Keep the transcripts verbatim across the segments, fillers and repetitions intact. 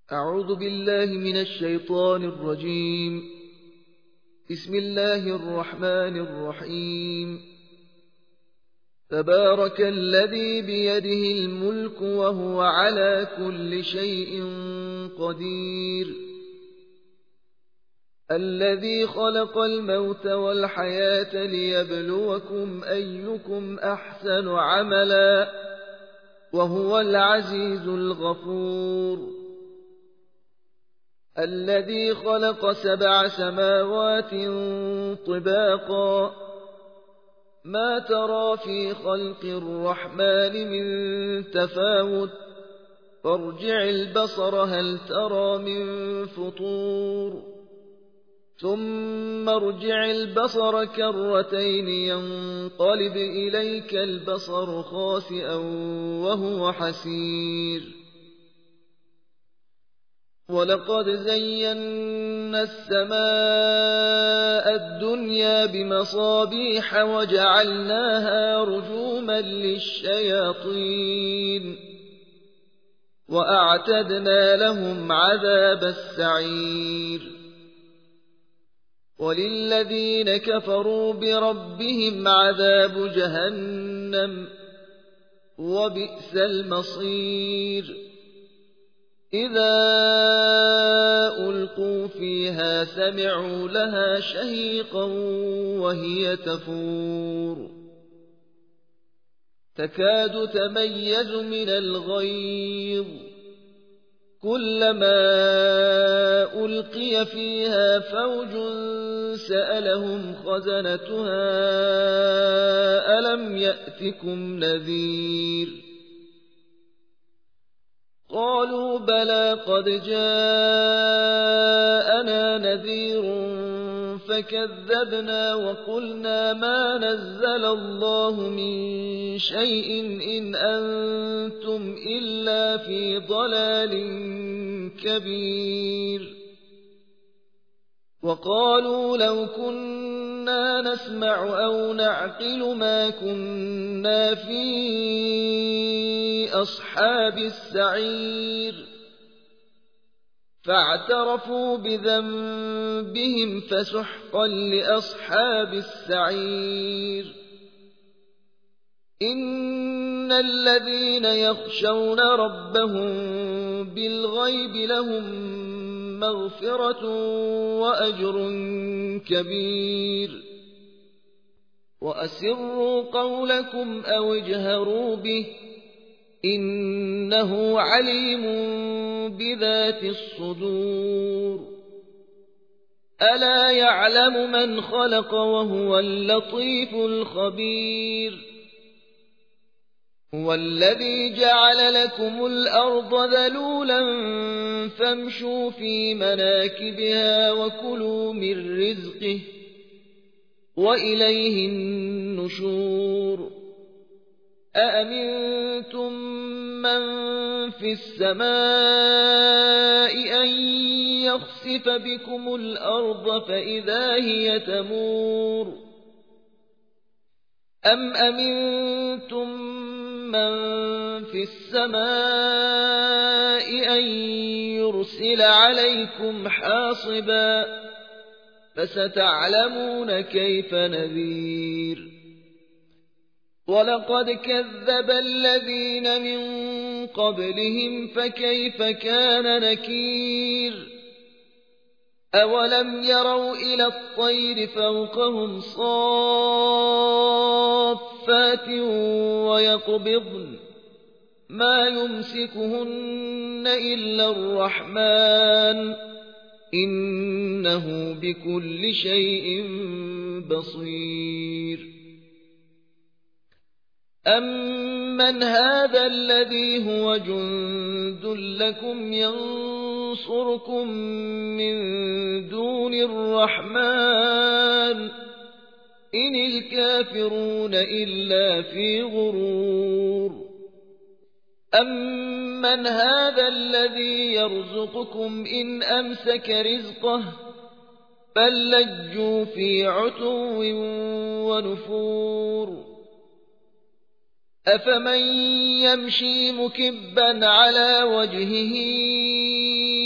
أعوذ بالله من الشيطان الرجيم. بسم الله الرحمن الرحيم. تبارك الذي بيده الملك وهو على كل شيء قدير، الذي خلق الموت والحياة ليبلوكم أيكم أحسن عملا، وهو العزيز الغفور. الذي خلق سبع سماوات طباقا، ما ترى في خلق الرحمن من تفاوت، فارجع البصر هل ترى من فطور، ثم ارجع البصر كرتين ينقلب إليك البصر خاسئا وهو حسير. ولقد زينا السماء الدنيا بمصابيح وجعلناها رجوما للشياطين، وأعتدنا لهم عذاب السعير. وللذين كفروا بربهم عذاب جهنم، وبئس المصير. إذا ألقوا فيها سمعوا لها شهيقا وهي تفور، تكاد تميز من الغيظ، كلما ألقي فيها فوج سألهم خزنتها ألم يأتكم نذير؟ قالوا بلى قد جاءنا نذير فكذبنا وقلنا ما نزل الله من شيء إن أنتم إلا في ضلال كبير. وقالوا لو كنا نسمع أو نعقل ما كنا في أصحاب السعير، فاعترفوا بذنبهم فسحقا لأصحاب السعير. إن الذين يخشون ربهم بالغيب لهم مغفرة وأجر كبير. وأسروا قولكم أو اجهروا به، إنه عليم بذات الصدور. ألا يعلم من خلق وهو اللطيف الخبير. هو الذي جعل لكم الأرض ذلولا فامشوا في مناكبها وكلوا من رزقه وإليه النشور. أأمنتم من في السماء أن يخسف بكم الأرض فإذا هي تمور، أم أمنتم من في السماء أن يرسل عليكم حاصبا، فستعلمون كيف نذير. ولقد كذب الذين من قبلهم فكيف كان نكير. أولم يروا إلى الطير فوقهم صافات ويقبضن ما يمسكهن إلا الرحمن إنه بكل شيء بصير. أمن هذا الذي هو جند لكم ينصركم من دون الرحمن إن الكافرون إلا في غرور. أمن هذا الذي يرزقكم إن أمسك رزقه بل لجوا في عتو ونفور. أفمن يمشي مكبا على وجهه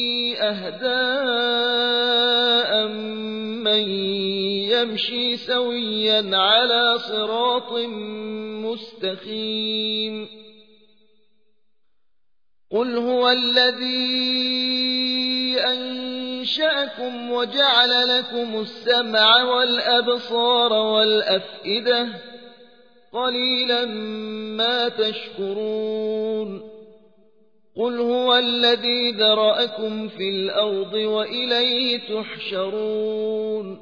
أهدى من يمشي سويا على صراط مستقيم قل هو الذي أنشأكم وجعل لكم السمع والأبصار والأفئدة قليلا ما تشكرون قل هو الذي ذرأكم في الأرض وإليه تحشرون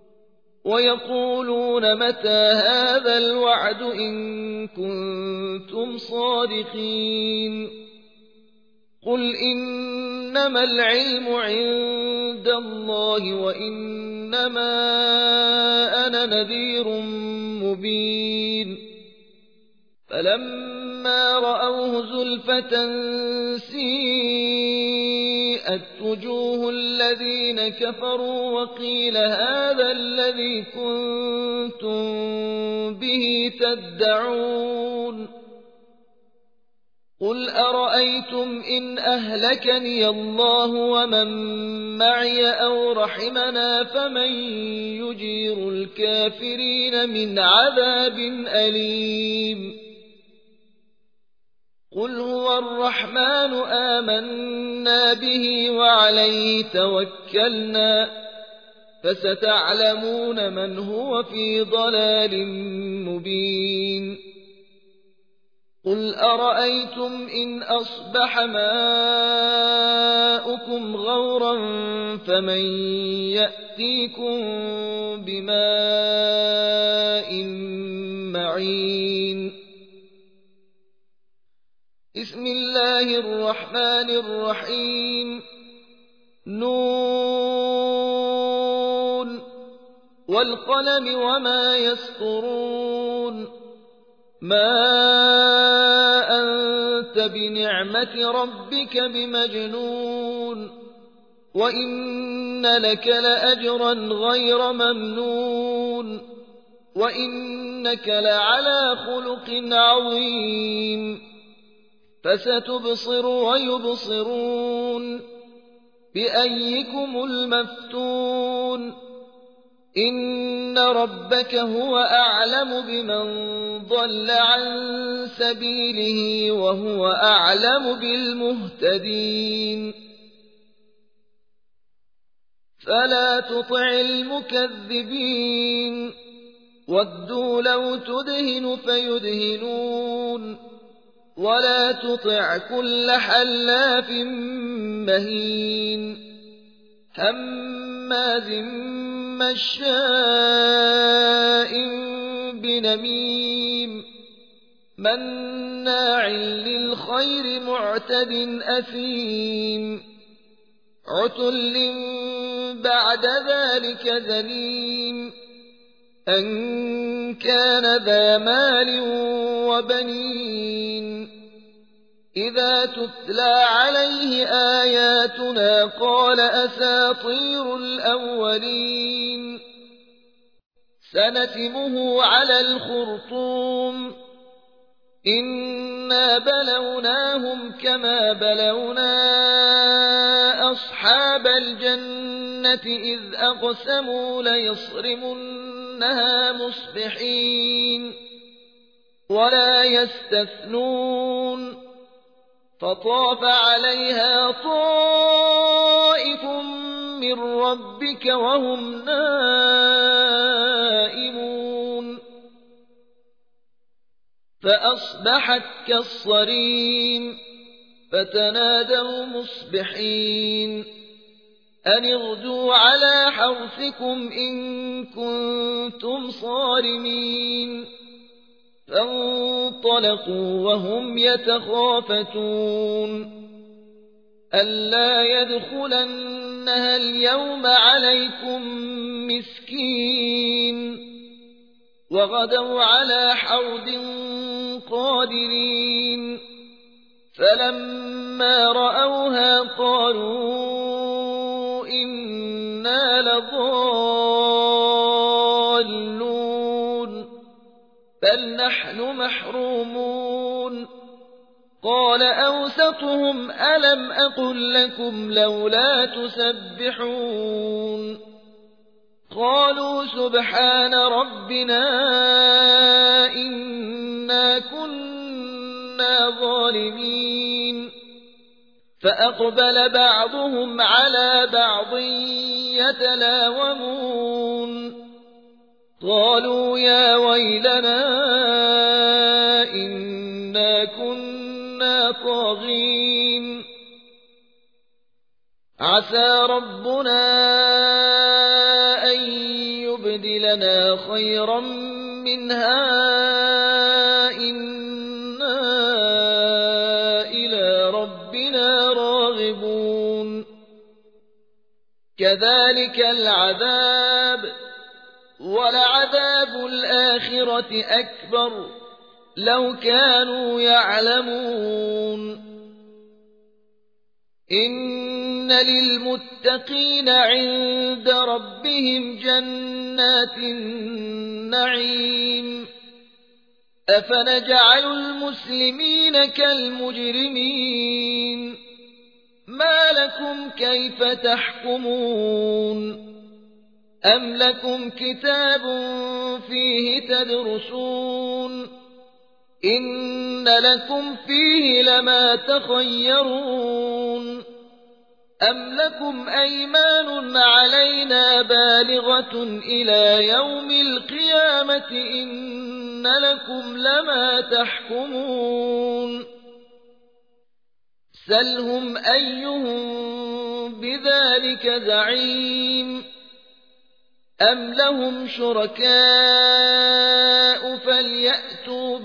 ويقولون متى هذا الوعد إن كنتم صادقين قل إنما العلم عند الله وإنما أنا نذير مبين فلما رأوه زلفة سيئت وجوه الذين كفروا وقيل هذا الذي كنتم به تدعون قل أرأيتم إن أهلكني الله ومن معي أو رحمنا فمن يجير الكافرين من عذاب أليم قل هو الرحمن آمنا به وعليه توكلنا فستعلمون من هو في ضلال مبين قل أرأيتم إن أصبح ماؤكم غورا فمن يأتيكم بماء معين بسم الله الرحمن الرحيم نون والقلم وما يسطرون ما أنت بنعمة ربك بمجنون وإن لك لأجرا غير ممنون وإنك لعلى خلق عظيم فستبصر ويبصرون بأيكم المفتون إن ربك هو أعلم بمن ضل عن سبيله وهو أعلم بالمهتدين فلا تطع المكذبين ودوا لو تدهن فيدهنون ولا تطع كل حلاف مهين هماز مشاء بنميم مناع للخير معتد أثيم عتل بعد ذلك ذليم أن كان ذا مال وبنين إذا تتلى عليه آياتنا قال أساطير الأولين سنتمه على الخرطوم إنا بلوناهم كما بلونا أصحاب الجنة إذ أقسموا ليصرمنها مصبحين ولا يستثنون فطاف عليها طائف من ربك وهم نائمون فأصبحت كالصريم فتنادوا مصبحين أن اغدوا على حرثكم إن كنتم صارمين فانطلقوا وهم يتخافتون ألا يدخلنها اليوم عليكم مسكين وغدوا على حرد قادرين فلما رأوها قالوا إنا لضالون بل نحن محرومون قال أوسطهم دعوتهم ألم أقل لكم لولا تسبحون قالوا سبحان ربنا إنا كنا ظالمين فأقبل بعضهم على بعض يتلاومون قالوا يا ويلنا إنا كنا طاغين عسى ربنا أن يبدلنا خيرا منها إنا إلى ربنا راغبون كذلك العذاب ولعذاب الآخرة أكبر لو كانوا يعلمون إن للمتقين عند ربهم جنات النعيم أفنجعل المسلمين كالمجرمين ما لكم كيف تحكمون أم لكم كتاب فيه تدرسون إن لكم فيه لما تخيرون أم لكم أيمان علينا بالغة إلى يوم القيامة إن لكم لما تحكمون سلهم أيهم بذلك زعيم أم لهم شركاء فليأتوا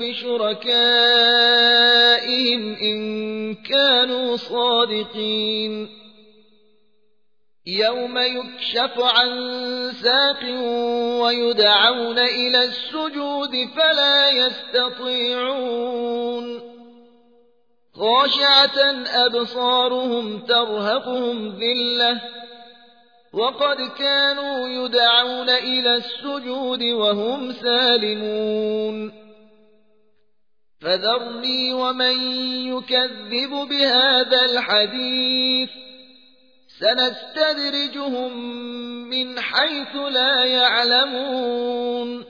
بشركائهم إن كانوا صادقين يوم يكشف عن ساق ويدعون إلى السجود فلا يستطيعون خاشعة أبصارهم ترهقهم ذلة وقد كانوا يدعون إلى السجود وهم سالمون فذرني ومن يكذب بهذا الحديث سنستدرجهم من حيث لا يعلمون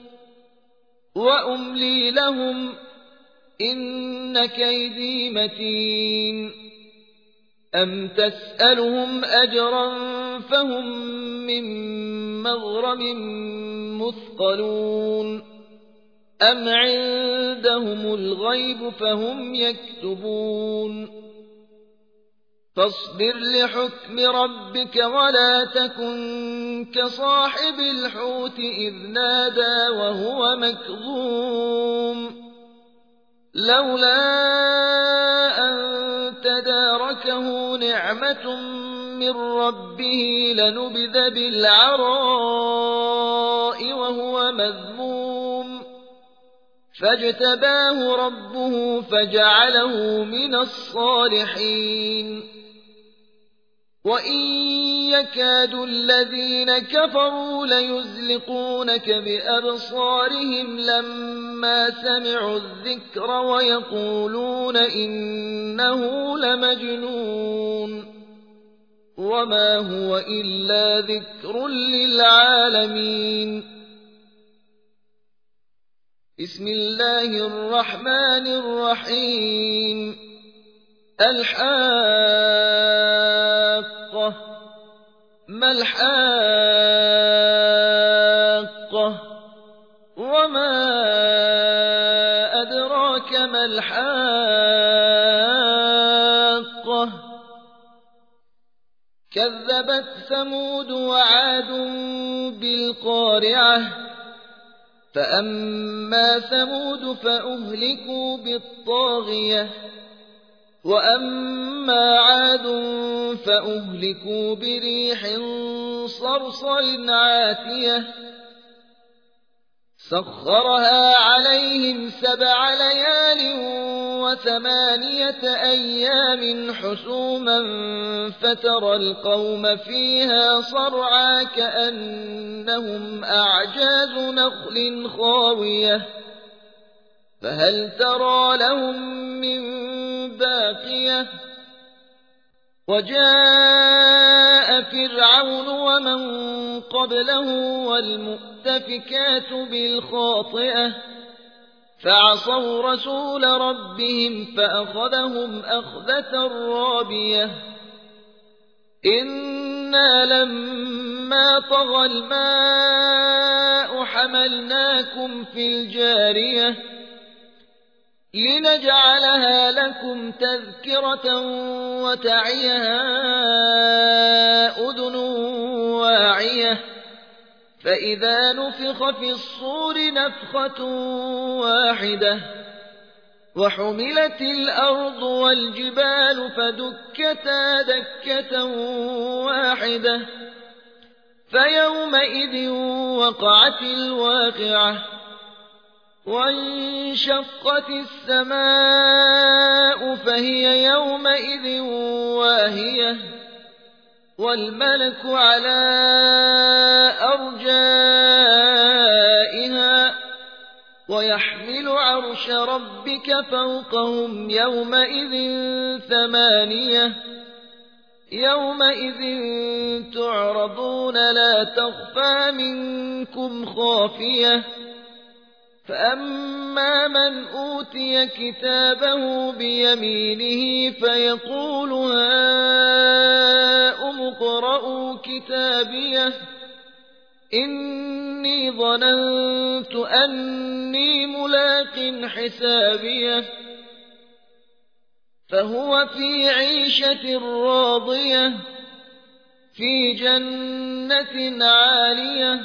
وأملي لهم إن كيدي متين أم تسألهم أجرا فهم من مغرم مثقلون أم عندهم الغيب فهم يكتبون فاصبر لحكم ربك ولا تكن كصاحب الحوت إذ نادى وهو مكظوم لولا أن تداركه نعمة من ربه لنبذ بالعراء وهو مذموم فاجتباه ربه فجعله من الصالحين وإن يكاد الذين كفروا ليزلقونك بأبصارهم لما سمعوا الذكر ويقولون إنه لمجنون وما هو إلا ذكر للعالمين بسم الله الرحمن الرحيم الحاقة ما الحاقة وما أدراك ما الحاقة كذبت ثمود وعاد بالقارعة فأما ثمود فأهلكوا بالطاغية وأما عاد فأهلكوا بريح صرصر عاتية سخرها عليهم سبع ليال وثمانية أيام حسوما فترى القوم فيها صرعى كأنهم أعجاز نخل خاوية فهل ترى لهم من باقية وجاء فرعون ومن قبله والمؤتفكات بالخاطئة فعصوا رسول ربهم فأخذهم أخذة رابية إنا لما طغى الماء حملناكم في الجارية لنجعلها لكم تذكرة وتعيها أذن واعية فإذا نفخ في الصور نفخة واحدة وحملت الأرض والجبال فدكتا دكة واحدة فيومئذ وقعت الواقعة وانشقت السماء فهي يومئذ واهية والملك على أرجائها ويحمل عرش ربك فوقهم يومئذ ثمانية يومئذ تعرضون لا تخفى منكم خافية فأما من أوتي كتابه بيمينه فيقول هاؤم اقرءوا كتابيه إني ظننت أني ملاق حسابيه فهو في عيشة راضية في جنة عالية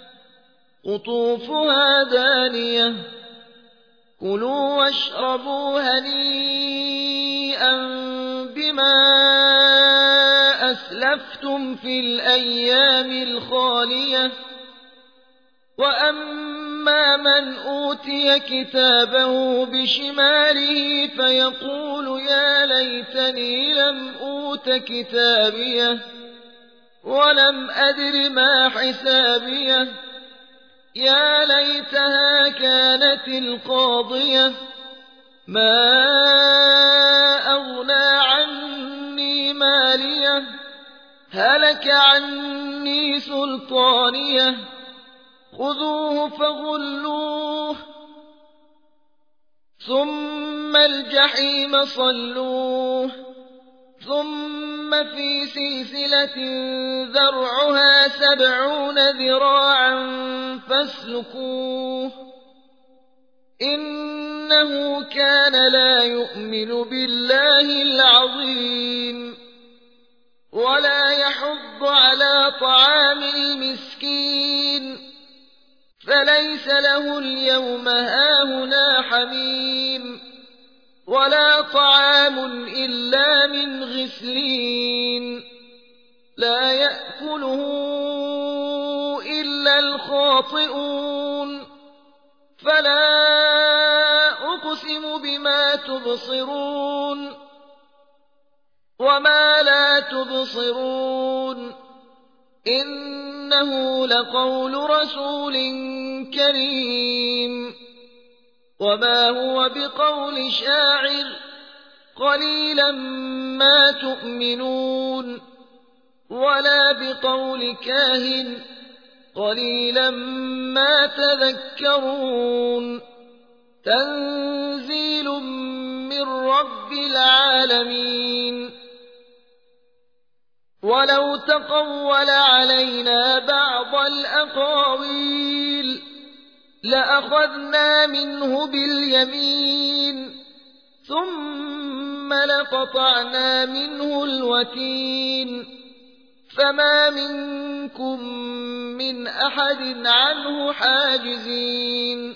قطوفها دانية كلوا واشربوا هنيئا بما أسلفتم في الأيام الخالية وأما من أوتي كتابه بشماله فيقول يا ليتني لم أوت كتابيه ولم أدر ما حسابيه يا ليتها كانت القاضية ما أغنى عني ماليه هلك عني سلطانيه خذوه فغلوه ثم الجحيم صلوه ثم في سلسلة ذرعها سبعون ذراعا فاسلكوه إنه كان لا يؤمن بالله العظيم ولا يحض على طعام المسكين فليس له اليوم هاهنا حميم ولا طعام إلا من غسلين لا يأكله إلا الخاطئون فلا أقسم بما تبصرون وما لا تبصرون إنه لقول رسول كريم وما هو بقول شاعر قليلا ما تؤمنون ولا بقول كاهن قليلا ما تذكرون تنزيل من رب العالمين ولو تقول علينا بعض الأقاويل لأخذنا منه باليمين ثم لقطعنا منه الوتين فما منكم من أحد عنه حاجزين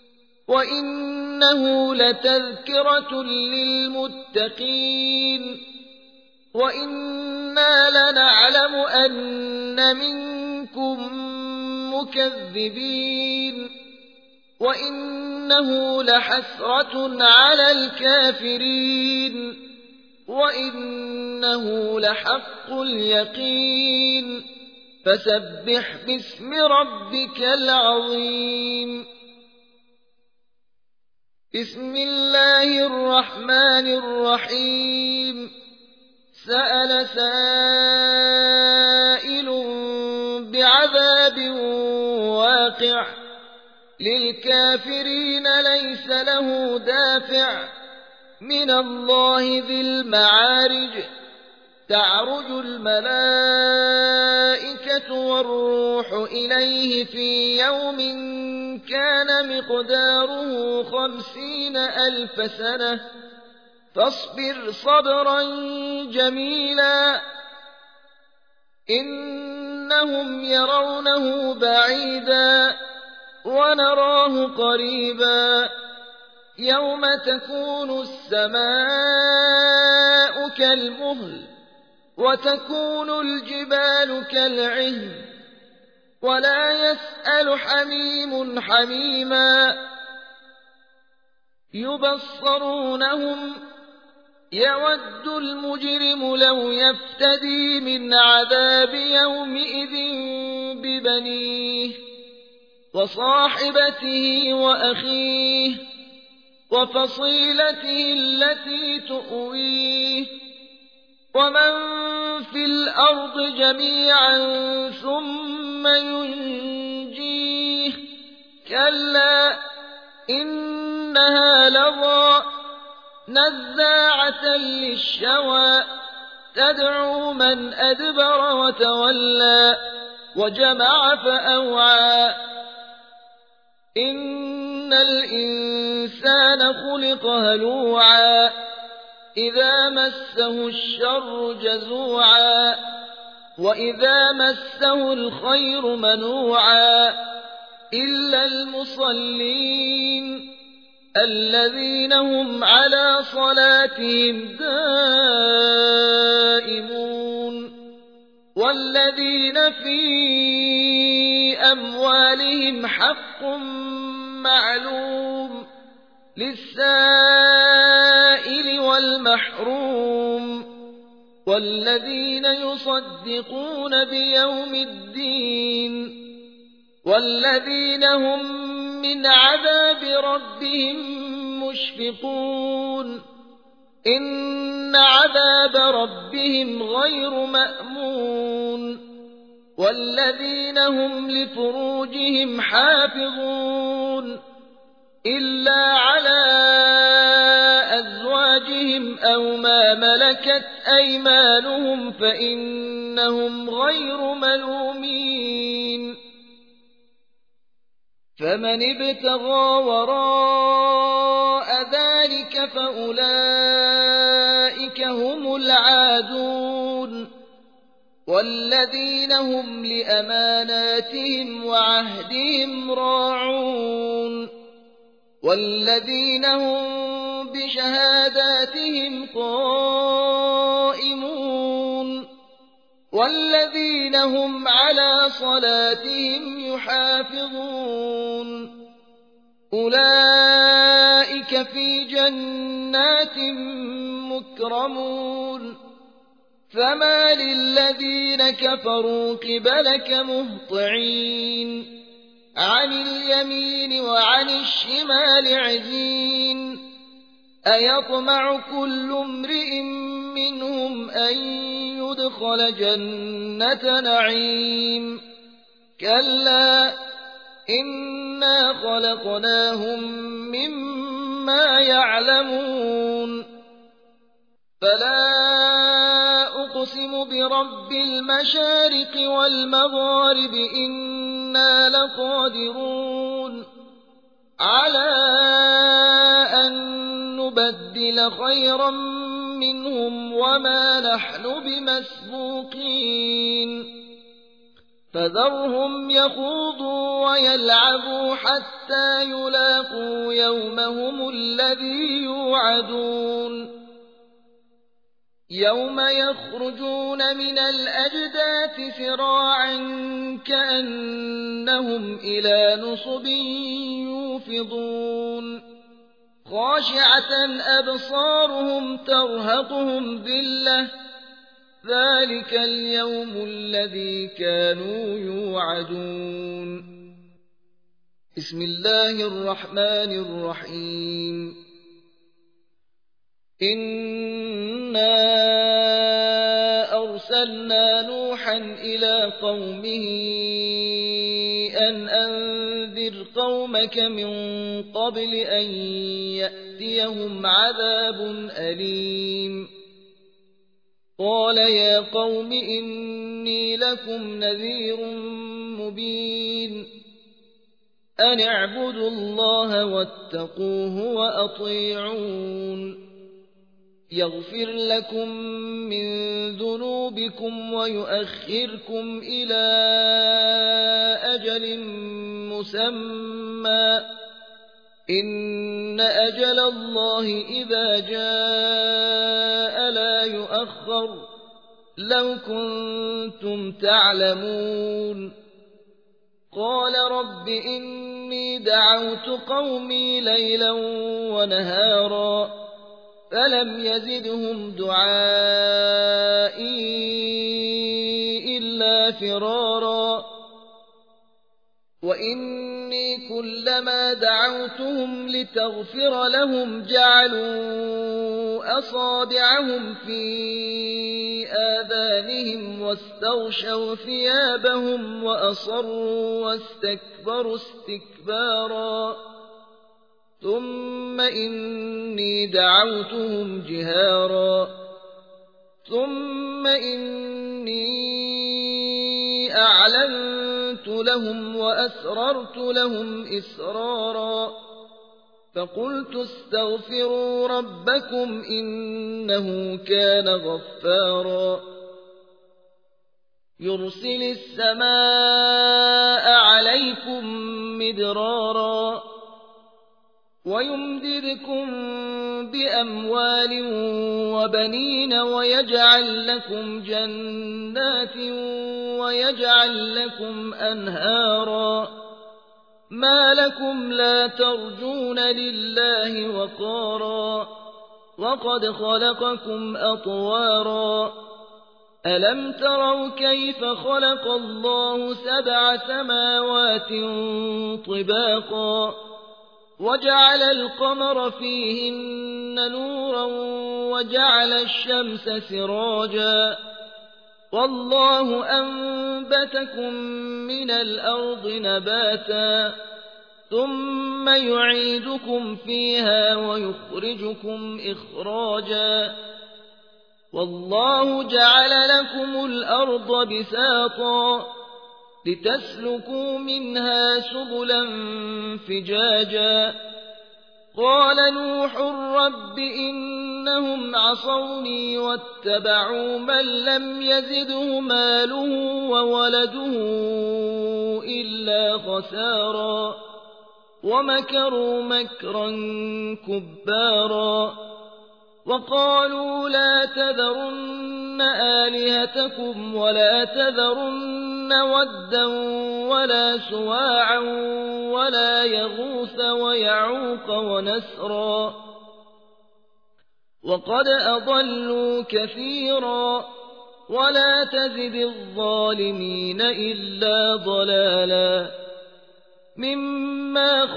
وإنه لتذكرة للمتقين وإنا لنعلم أن منكم مكذبين وإنه لحسرة على الكافرين وإنه لحق اليقين فسبح باسم ربك العظيم بسم الله الرحمن الرحيم سأل سائل بعذاب واقع للكافرين ليس له دافع من الله ذي المعارج تعرج الملائكة والروح إليه في يوم كان مقداره خمسين ألف سنة فاصبر صبرا جميلا إنهم يرونه بعيدا ونراه قريبا يوم تكون السماء كالمهل وتكون الجبال كالعهن ولا يسأل حميم حميما يبصرونهم يود المجرم لو يفتدي من عذاب يومئذ ببنيه وصاحبته وأخيه وفصيلته التي تؤويه ومن في الأرض جميعا ثم ينجيه كلا إنها لظى نزاعة للشوى تدعو من أدبر وتولى وجمع فأوعى إن الإنسان خلق هلوعا إذا مسه الشر جزوعا وإذا مسه الخير منوعا إلا المصلين الذين هم على صلاتهم دائمون والذين في أموالهم حق معلوم للسائل والمحروم والذين يصدقون بيوم الدين والذين هم من عذاب ربهم مشفقون إن عذاب ربهم غير مأمون والذين هم لفروجهم حافظون إلا على أزواجهم أو ما ملكت أيمانهم فإنهم غير ملومين فمن ابتغى وراء ذلك فأولئك هم العادون والذين هم لأماناتهم وعهدهم راعون والذين هم بشهاداتهم قائمون والذين هم على صلاتهم يحافظون أولئك في جنات مكرمون فما للذين كفروا قبلك مهطعين عن اليمين وعن الشمال عزين أيطمع كل امرئ منهم أن يدخل جنة نعيم كلا إنا خلقناهم مما يعلمون فلا أقسم برب المشارق والمغارب إنا لقادرون على أن نبدل خيرا منهم وما نحن بمسبوقين فذرهم يخوضوا ويلعبوا حتى يلاقوا يومهم الذي يوعدون يوم يخرجون من الأجداث سراعا كأنهم إلى نصب يوفضون خاشعة أبصارهم ترهقهم ذلة ذلك اليوم الذي كانوا يوعدون بسم الله الرحمن الرحيم إنا أرسلنا نوحا إلى قومه أن أنذر قومك من قبل أن يأتيهم عذاب أليم قال يا قوم إني لكم نذير مبين أن اعبدوا الله واتقوه وأطيعون يغفر لكم من ذنوبكم ويؤخركم إلى أجل مسمى إن أجل الله إذا جاء لا يؤخر لو كنتم تعلمون قال رب إني دعوت قومي ليلا ونهارا فلم يزدهم دعائي إلا فرارا وإني كلما دعوتهم لتغفر لهم جعلوا أصابعهم في آذانهم واستغشوا ثيابهم وأصروا واستكبروا استكبارا ثم إني دعوتهم جهارا ثم إني أعلنت لهم وأسررت لهم إسرارا فقلت استغفروا ربكم إنه كان غفارا يرسل السماء عليكم مدرارا ويمددكم بأموال وبنين ويجعل لكم جنات ويجعل لكم أنهارا ما لكم لا ترجون لله وقارا وقد خلقكم أطوارا ألم تروا كيف خلق الله سبع سماوات طباقا وجعل القمر فيهن نورا وجعل الشمس سراجا والله أنبتكم من الأرض نباتا ثم يعيدكم فيها ويخرجكم إخراجا والله جعل لكم الأرض بساطا لتسلكوا منها سبلا فجاجا قال نوح رب إنهم عصوني واتبعوا من لم يزده ماله وولده إلا خسارا ومكروا مكرا كبارا وقالوا لا تذرن آلهتكم ولا تذرن ودا ولا سواعا ولا يغوث ويعوق ونسرا وقد أضلوا كثيرا ولا تزد الظالمين إلا ضلالا مما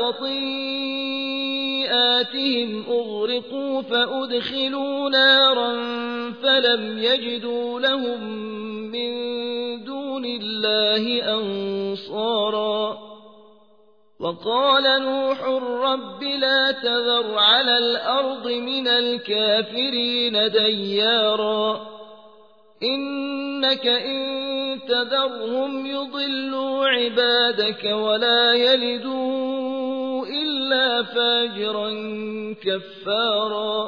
خطيئاتهم أغرقوا فأدخلوا نارا فلم يجدوا لهم من دون الله أنصارا وقال نوح رب لا تذر على الأرض من الكافرين ديارا إنك إن تذرهم يضلوا عبادك ولا يلدوا إلا فاجرا كفارا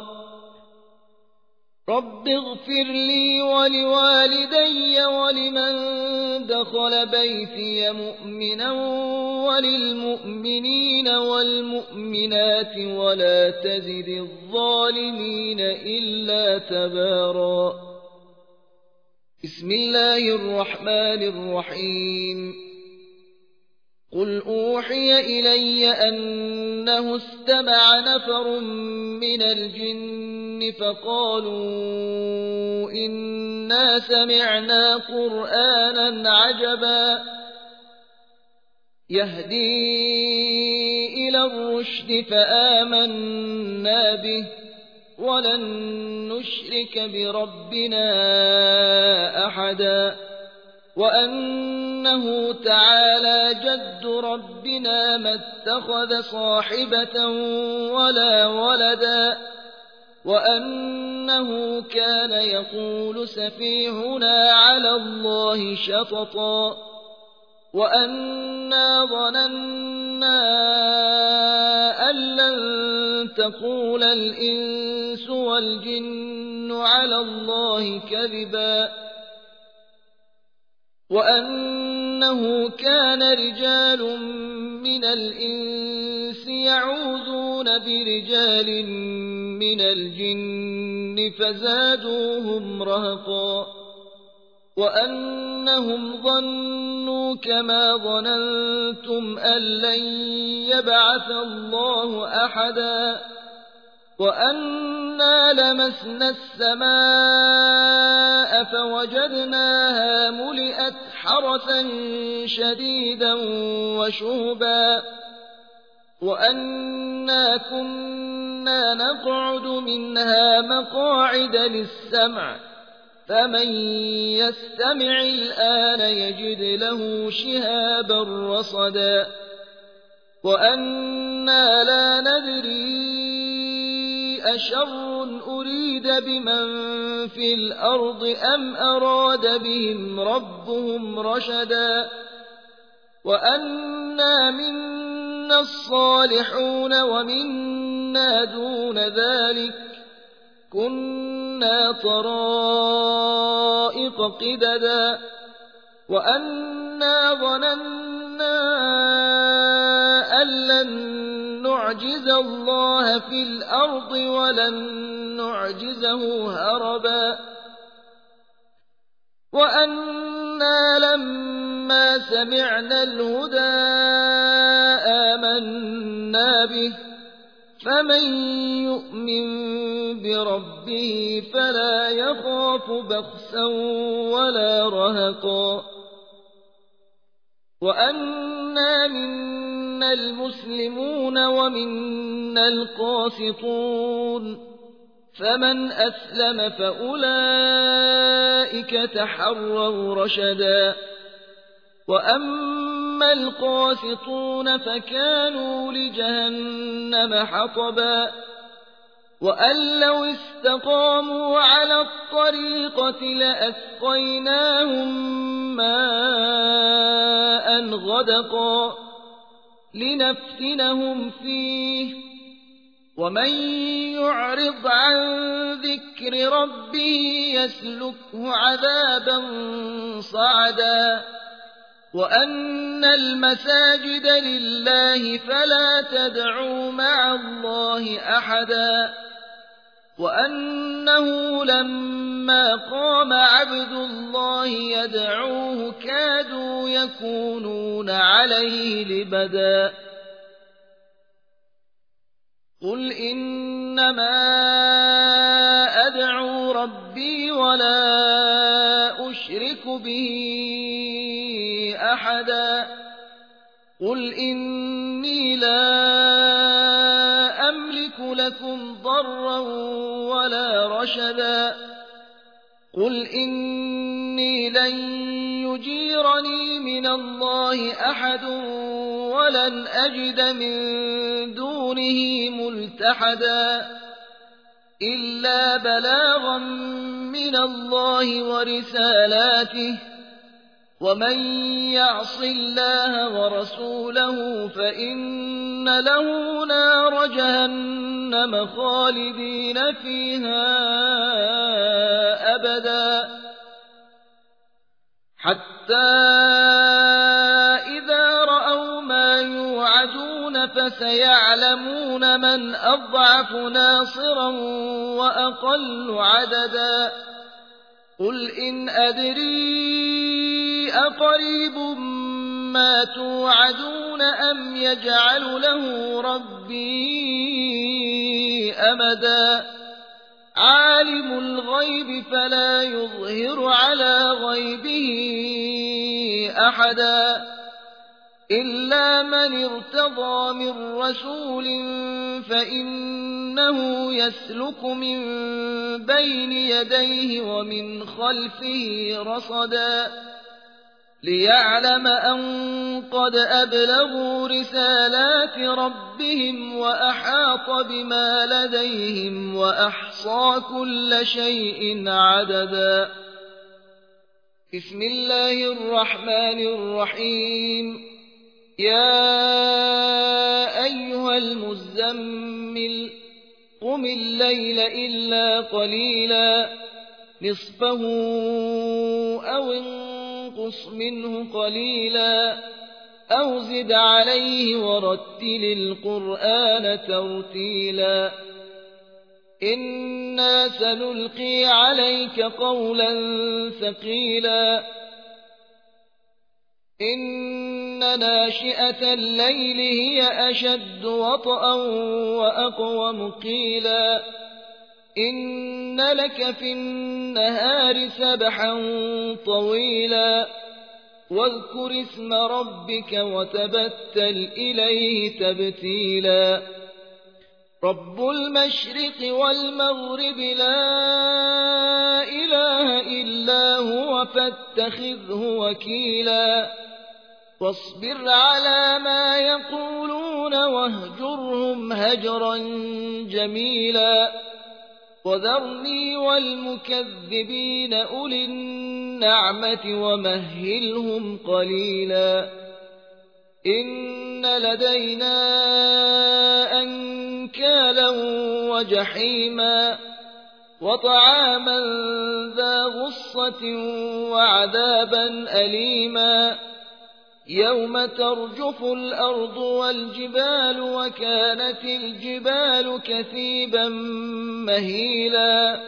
رب اغفر لي ولوالدي ولمن دخل بيتي مؤمنا وللمؤمنين والمؤمنات ولا تزد الظالمين إلا تبارا بسم الله الرحمن الرحيم قل أوحي إلي أنه استمع نفر من الجن فقالوا إنا سمعنا قرآنا عجبا يهدي إلى الرشد فآمنا به ولن نشرك بربنا أحدا وأنه تعالى جد ربنا ما اتخذ صاحبة ولا ولدا وأنه كان يقول سفيهنا على الله شططا وأنا ظننا أن لن تقول الإنس والجن على الله كذبا وأنه كان رجال من الإنس يعوذون برجال من الجن فزادوهم رهقا وأنهم ظنوا كما ظننتم أن لن يبعث الله أحدا وأنا لمسنا السماء فوجدناها ملئت حرسا شديدا وشهبا وأنا كنا نقعد منها مقاعد للسمع فمن يستمع الآن يجد له شهابا رصدا وأنا لا ندري أشر أريد بمن في الأرض أم أراد بهم ربهم رشدا وأنا منا الصالحون ومنا دون ذلك كنا طرائق قددا وأنا ظننا أن لن نعجز الله في الأرض ولن نعجزه هربا وأنا لما سمعنا الهدى آمنا به فمن يؤمن بربه فلا يخاف بخسا ولا رهقا وأنا منا المسلمون ومنا القاسطون فمن أسلم فأولئك تحروا رشدا وأما القاسطون فكانوا لجهنم حطبا وأن لو استقاموا على الطريقة لأسقيناهم ماء غدقا لنفتنهم فيه ومن يعرض عن ذكر ربه يسلكه عذابا صعدا وأن المساجد لله فلا تدعوا مع الله أحدا وأنه لما قام عبد الله يدعوه كادوا يكونون عليه لبدا قل إنما أدعو ربي ولا أشرك به أحدا قل إني لا أملك لكم ضرا ولا رشدا قل إني لن يجيرني من الله أحد ولن أجد من دونه ملتحدا إلا بلاغا من الله ورسالاته ومن يعص الله ورسوله فإن له نار جهنم خالدين فيها أبدا حتى إذا رأوا ما يوعدون فسيعلمون من أضعف ناصرا وأقل عددا قل إن أدري أقريب ما توعدون أم يجعل له ربي أمدا عالم الغيب فلا يظهر على غيبه أحدا إلا من ارتضى من رسول فإنه يسلك من بين يديه ومن خلفه رصدا ليعلم أن قد أبلغوا رسالات ربهم وأحاط بما لديهم وأحصى كل شيء عددا. بسم الله الرحمن الرحيم. يا أيها المزمل قم الليل إلا قليلا نصفه أو انقص منه قليلا أو زد عليه ورتل القرآن ترتيلا إنا سنلقي عليك قولا ثقيلا إن ناشئة الليل هي أشد وطئا وأقوم قيلا إن لك في النهار سبحا طويلا واذكر اسم ربك وتبتل إليه تبتيلا رب المشرق والمغرب لا إله إلا هو فاتخذه وكيلا واصبر على ما يقولون واهجرهم هجرا جميلا وذرني والمكذبين أولي النعمة ومهلهم قليلا إن لدينا أنكالا وجحيما وطعاما ذا غصة وعذابا أليما يوم ترجف الأرض والجبال وكانت الجبال كثيبا مهيلا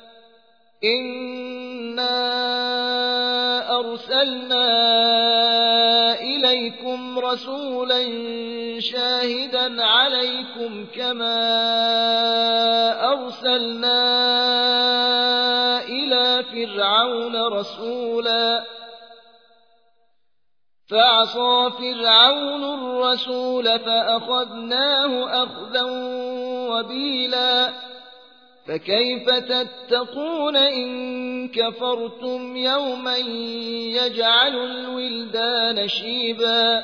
إنا أرسلنا إليكم رسولا شاهدا عليكم كما أرسلنا إلى فرعون رسولا فعصى فرعون الرسول فأخذناه أخذا وبيلا فكيف تتقون إن كفرتم يوما يجعل الولدان شيبا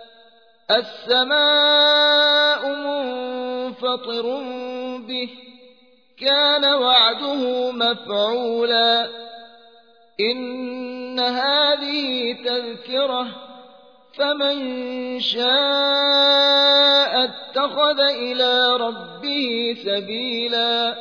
السماء منفطر به كان وعده مفعولا إن هذه تذكرة فمن شاء اتخذ إلى ربه سبيلا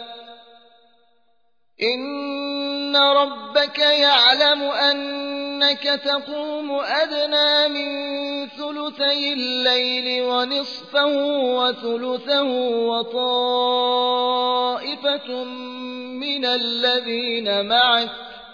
إن ربك يعلم أنك تقوم أدنى من ثلثي الليل ونصفه وثلثه وطائفة من الذين معك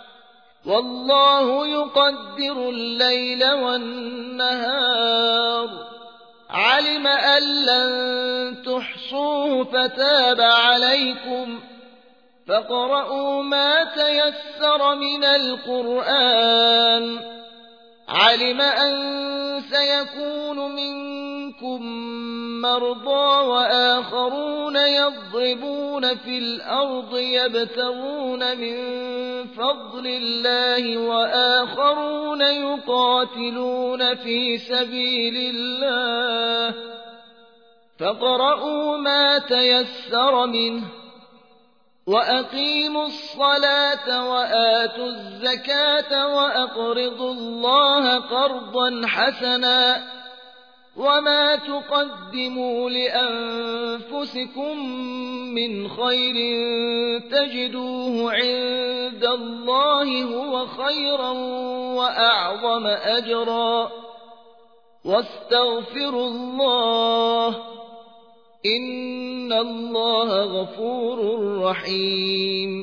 والله يقدر الليل والنهار علم أن لن تحصوه فتاب عليكم فاقرؤوا ما تيسر من القرآن علم أن سيكون منكم مرضى وآخرون يضربون في الأرض يبتغون من فضل الله وآخرون يقاتلون في سبيل الله فاقرؤوا ما تيسر منه وأقيموا الصلاة وآتوا الزكاة وأقرضوا الله قرضا حسنا وما تقدموا لأنفسكم من خير تجدوه عند الله هو خيرا وأعظم أجرا واستغفروا الله إن الله غفور رحيم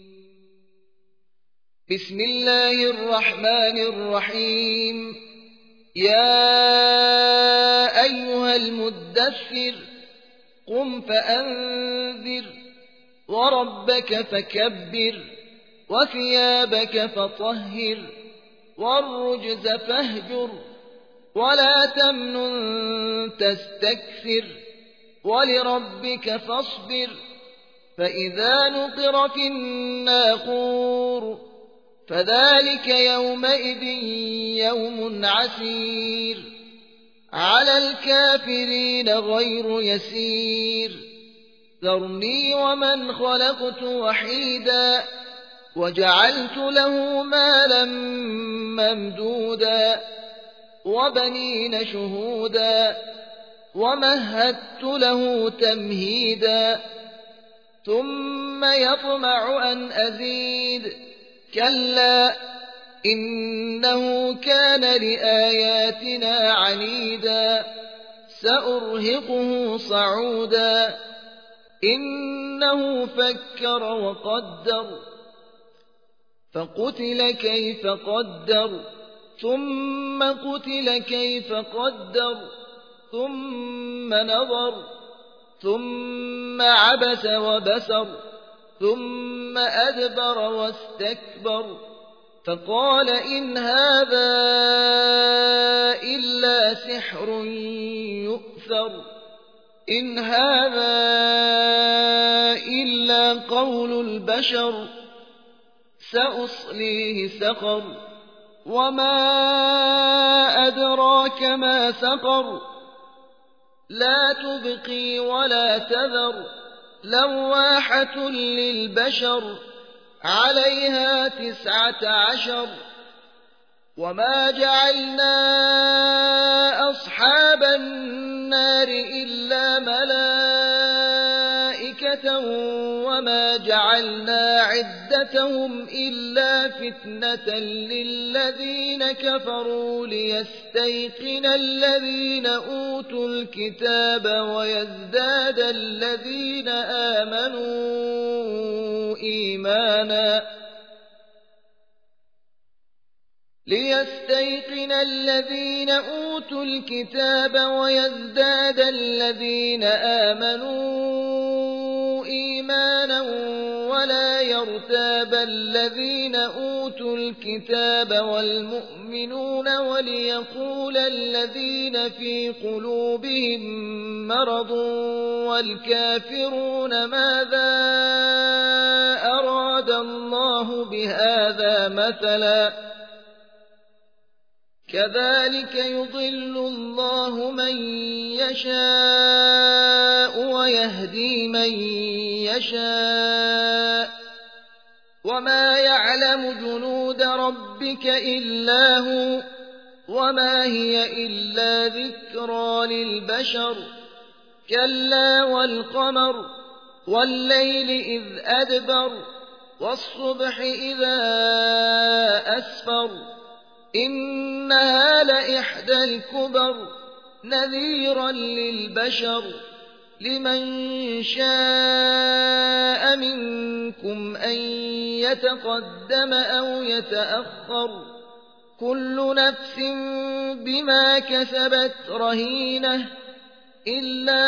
بسم الله الرحمن الرحيم يا أيها المدثر قم فأنذر وربك فكبر وثيابك فطهر والرجز فاهجر ولا تمنن تستكثر ولربك فاصبر فإذا نقر في الناقور فذلك يومئذ يوم عسير على الكافرين غير يسير ذرني ومن خلقت وحيدا وجعلت له مالا ممدودا وبنين شهودا ومهدت له تمهيدا ثم يطمع أن أزيد كلا إنه كان لآياتنا عنيدا سأرهقه صعودا إنه فكر وقدر فقتل كيف قدر ثم قتل كيف قدر ثم نظر ثم عبس وبسر ثم أدبر واستكبر فقال إن هذا إلا سحر يؤثر إن هذا إلا قول البشر سأصليه سقر وما أدراك ما سقر لا تبقي ولا تذر لواحة للبشر عليها تسعة عشر وما جعلنا أصحاب النار إلا ملائكة وما جعلنا عدتهم إلا فتنة للذين كفروا ليستيقن الذين أوتوا الكتاب ويزداد الذين آمنوا إيمانا ليستيقن الذين أوتوا الكتاب ويزداد الذين آمنوا إيمانا ولا يرتاب الذين أوتوا الكتاب والمؤمنون وليقول الذين في قلوبهم مرض والكافرون ماذا أراد الله بهذا مثلا كذلك يضل الله من يشاء ويهدي من يشاء وما يعلم جنود ربك إلا هو وما هي إلا ذكرى للبشر كلا والقمر والليل إذ أدبر والصبح إذا أسفر إنها لإحدى الكبر نذيرا للبشر لمن شاء منكم أن يتقدم أو يتأخر كل نفس بما كسبت رهينة إلا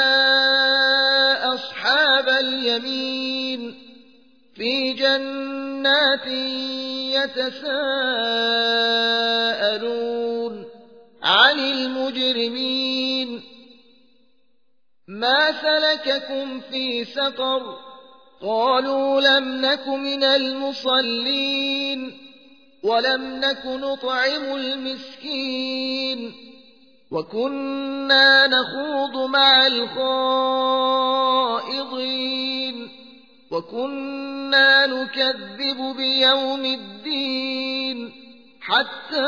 أصحاب اليمين في جنات يتساءلون عن المجرمين ما سلككم في سقر قالوا لم نك من المصلين ولم نك نطعم المسكين وكنا نخوض مع الخائضين وكنا نكذب بيوم الدين حتى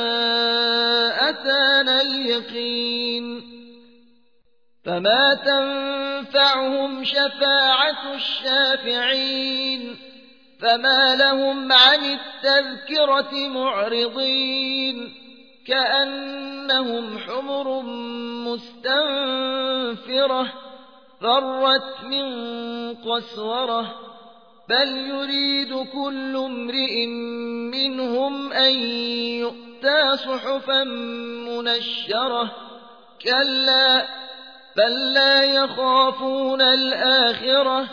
أتانا اليقين فما تنفعهم شفاعة الشافعين فما لهم عن التذكرة معرضين كأنهم حمر مستنفرة فرت من قسورة بل يريد كل امرئ منهم أن يؤتى صحفا منشرة كلا بل لا يخافون الآخرة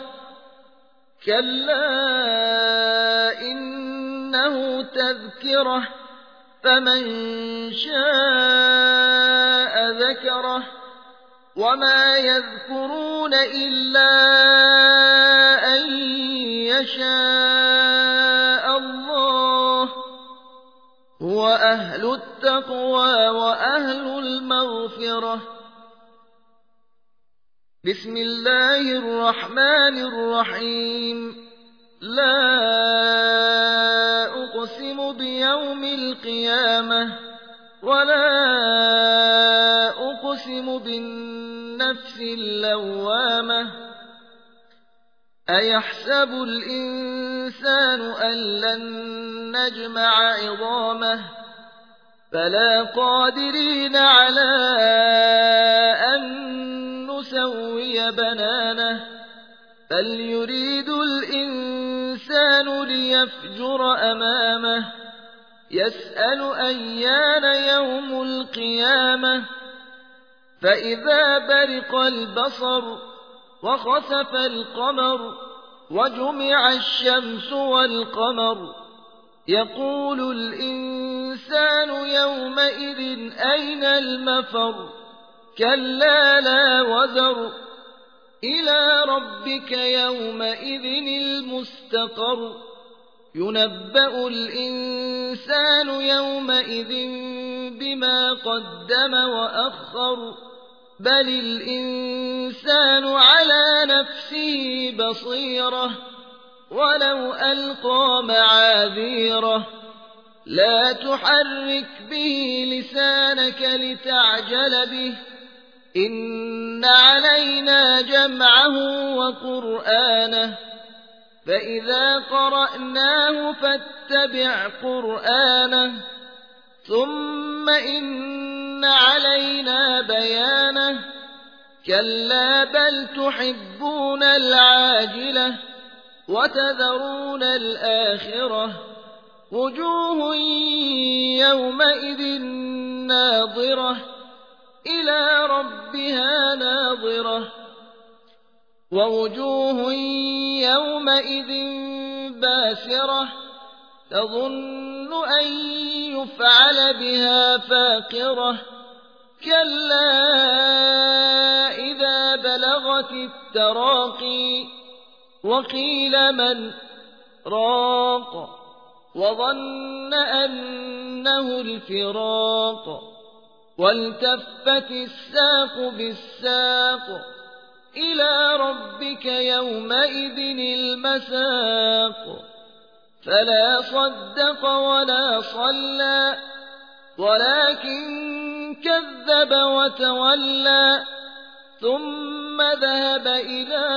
كلا إنه تذكرة فمن شاء ذكره وما يذكرون إلا أن يشاء الله هو أهل التقوى وأهل المغفرة. بسم الله الرحمن الرحيم لا أقسم بيوم القيامة ولا أقسم بالنفس اللوامة أيحسب الإنسان أن لن نجمع عظامه فلا قادرين على أن نسوي بنانه بل يريد الإنسان ليفجر أمامه يسأل أيان يوم القيامة فإذا برق البصر وخسف القمر وجمع الشمس والقمر يقول الإنسان يومئذ أين المفر كلا لا وزر إلى ربك يومئذ المستقر ينبأ الإنسان يومئذ بما قدم وأخر بل الإنسان على نفسه بصيرة ولو ألقى معاذيره لا تحرك به لسانك لتعجل به إن علينا جمعه وقرآنه فإذا قرأناه فاتبع قرآنه ثم إن علينا بيانه كلا بل تحبون العاجلة وتذرون الآخرة وجوه يومئذ ناظرة إلى ربها ناظرة ووجوه يومئذ باسرة تظن أن يفعل بها فاقرة كلا إذا بلغت التراقي وقيل من راق وظن أنه الفراق والتفت الساق بالساق إلى ربك يومئذ المساق فلا صدق ولا صلى ولكن كذب وتولى ثم ذهب إلى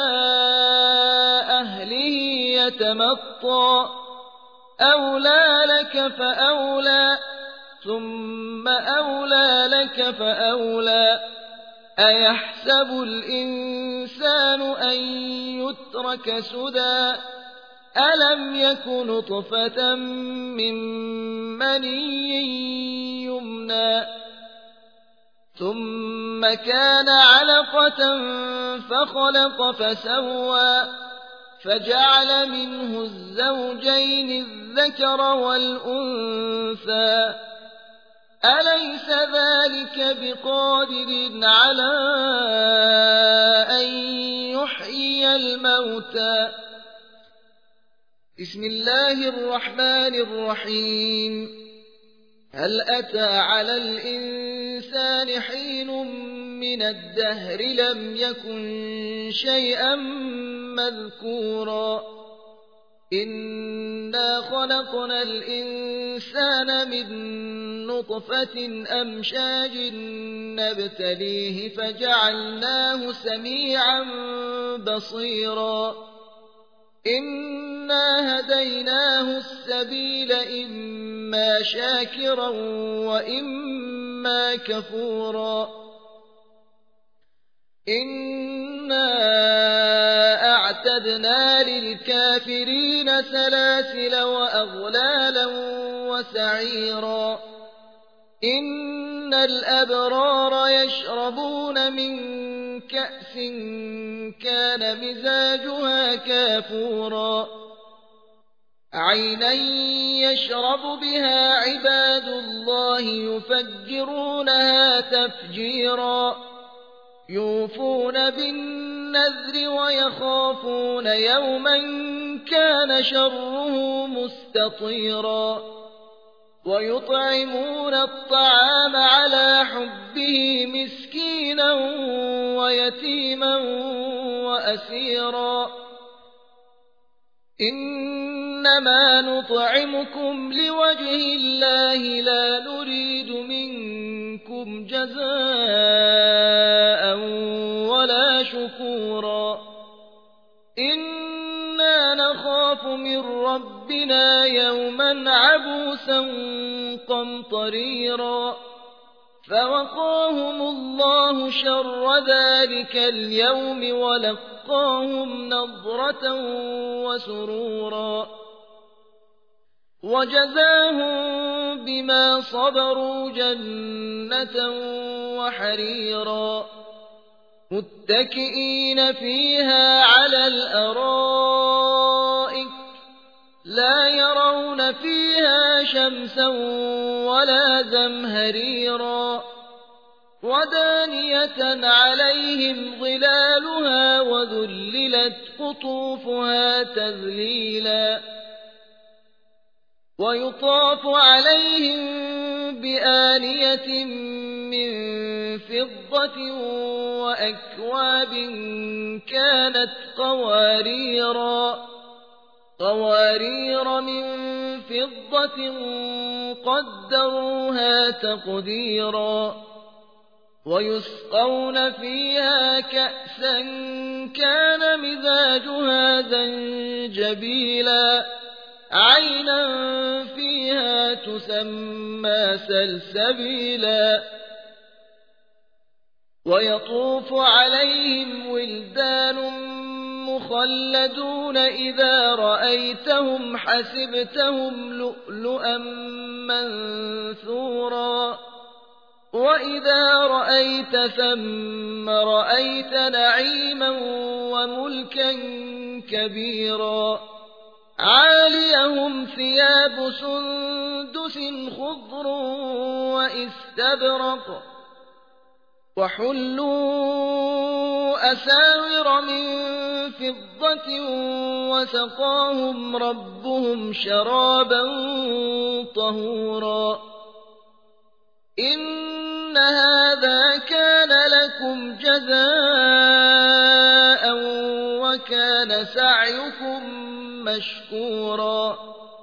أهله يتمطى أولى لك فأولى ثم أولى لك فأولى أيحسب الإنسان أن يترك سدى ألم يك نطفة من مني يمنى ثم كان علقة فخلق فسوى فجعل منه الزوجين الذكر والأنثى أليس ذلك بقادر على أن يحيي الموتى بسم الله الرحمن الرحيم هل أتى على الإنسان حين من الدهر لم يكن شيئا مذكورا إنا خلقنا الإنسان من نطفة أمشاج نبتليه فجعلناه سميعا بصيرا إنا هديناه السبيل إما شاكرا وإما كفورا إنا أعتدنا للكافرين سلاسل وأغلالا وسعيرا إن الأبرار يشربون من كأس كان مزاجها كافورا عينا يشرب بها عباد الله الله يفجرونها تفجيرا يوفون بالنذر ويخافون يوما كان شره مستطيرا ويطعمون الطعام على حبه مسكينا ويتيما وأسيرا إنما نطعمكم لوجه الله لا نريد منكم جزاء ولا شكورا إنا نخاف من ربنا يوما عبوسا قمطريرا فوقاهم الله شر ذلك اليوم ولقاهم نضرة وسرورا وجزاهم بما صبروا جنة وحريرا متكئين فيها على الأرائك لا يرون فيها شمسا ولا زمهريرا ودانية عليهم ظلالها وذللت قطوفها تذليلا ويطاف عليهم بآنية من فضة وأكواب كانت قواريرا قوارير من فضة قدروها تقديرا ويسقون فيها كأسا كان مزاجها زنجبيلا عينا فيها تسمى سلسبيلا ويطوف عليهم ولدان مخلدون إذا رأيتهم حسبتهم لؤلؤا منثورا وإذا رأيت ثم رأيت نعيما وملكا كبيرا عاليهم ثياب سندس خضر واستبرق وحلوا أساور من فضة وسقاهم ربهم شرابا طهورا إن هذا كان لكم جزاء وكان سعيكم مشكورا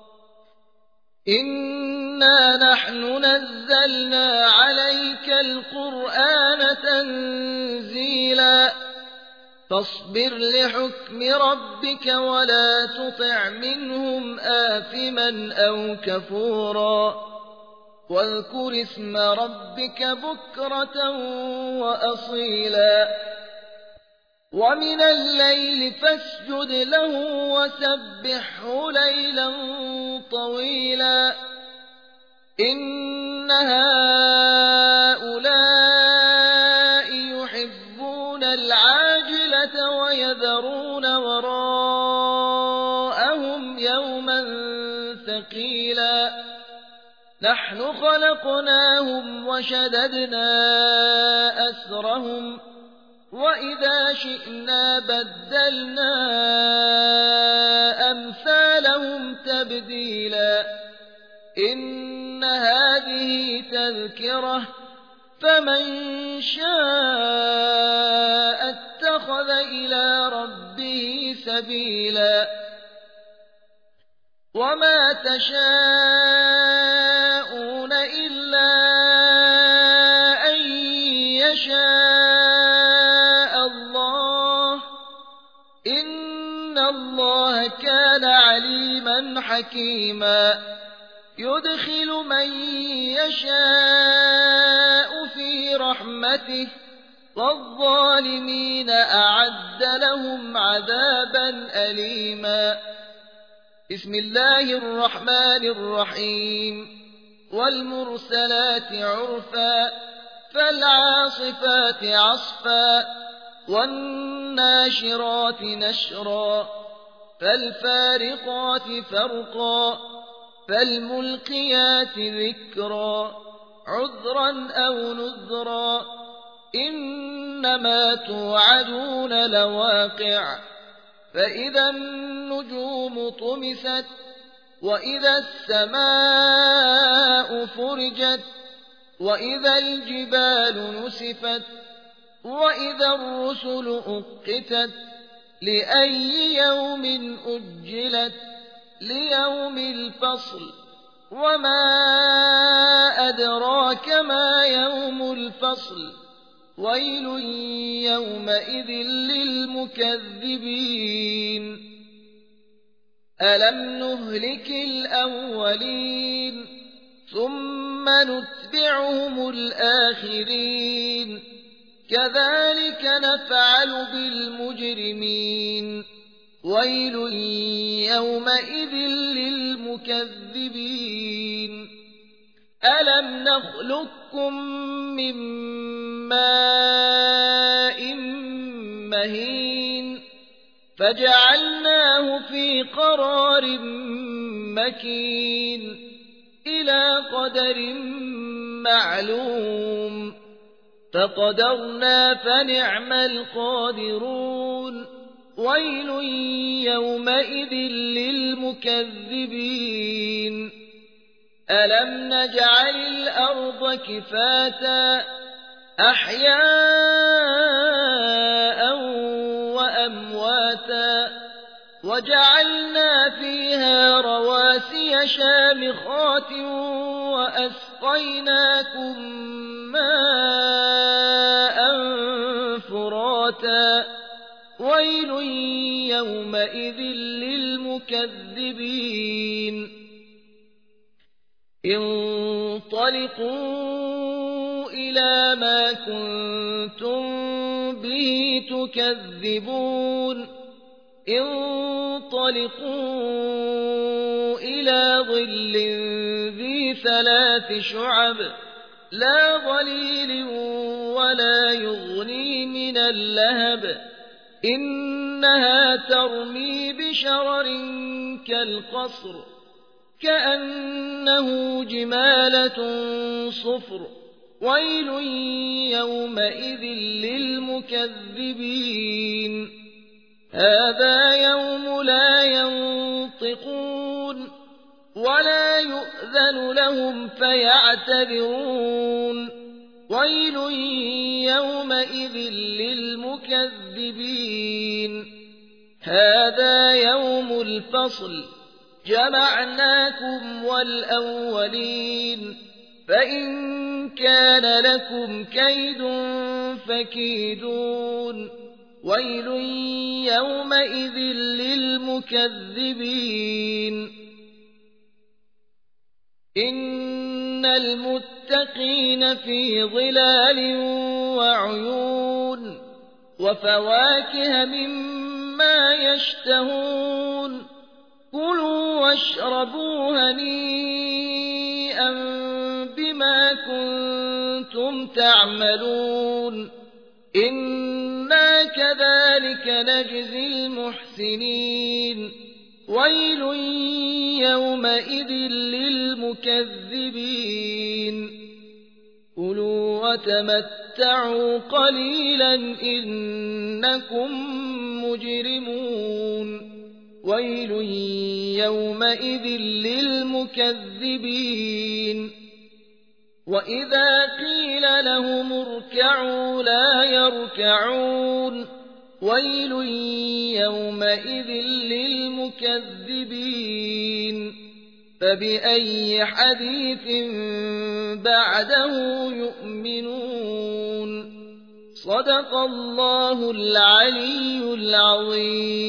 إنا نحن نزلنا عليك القرآن تنزيلا فاصبر لحكم ربك ولا تطع منهم آثما أو كفورا واذكر اسم ربك بكرة وأصيلا ومن الليل فاسجد له وسبحه ليلا طويلا إن هؤلاء يحبون العاجلة ويذرون وراءهم يوما ثقيلا نحن خلقناهم وشددنا أسرهم وإذا شئنا بدلنا أمثالهم تبديلا إن هذه تذكرة فمن شاء اتخذ إلى ربه سبيلا وما تشاءون إلا أن يشاء الله إن الله كان عليما حكيما يدخل من يشاء في رحمته والظالمين أعد لهم عذابا أليما بسم الله الرحمن الرحيم والمرسلات عرفا فالعاصفات عصفا والناشرات نشرا فالفارقات فرقا فالملقيات ذكرا عذرا أو نذرا إنما توعدون لواقع فإذا النجوم طمست وإذا السماء فرجت وإذا الجبال نسفت وإذا الرسل أقتت لأي يوم أجلت ليوم الفصل وما أدراك ما يوم الفصل ويل يومئذ للمكذبين ألم نهلك الأولين ثم نتبعهم الآخرين كذلك نفعل بالمجرمين ويل يومئذ للمكذبين ألم نخلقكم من ماء مهين فجعلناه في قرار مكين إلى قدر معلوم فقدرنا فنعم القادرون ويل يومئذ للمكذبين ألم نجعل الأرض كفاتا أحياء وأمواتا وجعلنا فيها رواسي شامخات وأسقيناكم ماء فراتا ويل يومئذ للمكذبين انطلقوا إلى ما كنتم به تكذبون انطلقوا إلى ظل ذي ثلاث شعب لا ظليل ولا يغني من اللهب إنها ترمي بشرر كالقصر كأنه جمالة صفر ويل يومئذ للمكذبين هذا يوم لا ينطقون ولا يؤذن لهم فيعتذرون ويل يومئذ للمكذبين هذا يوم الفصل جمعناكم والأولين فإن كان لكم كيد فكيدون ويل يومئذ للمكذبين إن المتقين في ظلال وعيون وفواكه مما يشتهون كلوا واشربوا هنيئا بما كنتم تعملون إنا كذلك نجزي المحسنين ويل يومئذ للمكذبين كلوا وتمتعوا قليلا إنكم مجرمون ويل يومئذ للمكذبين وإذا قيل لهم اركعوا لا يركعون ويل يومئذ للمكذبين فبأي حديث بعده يؤمنون صدق الله العلي العظيم.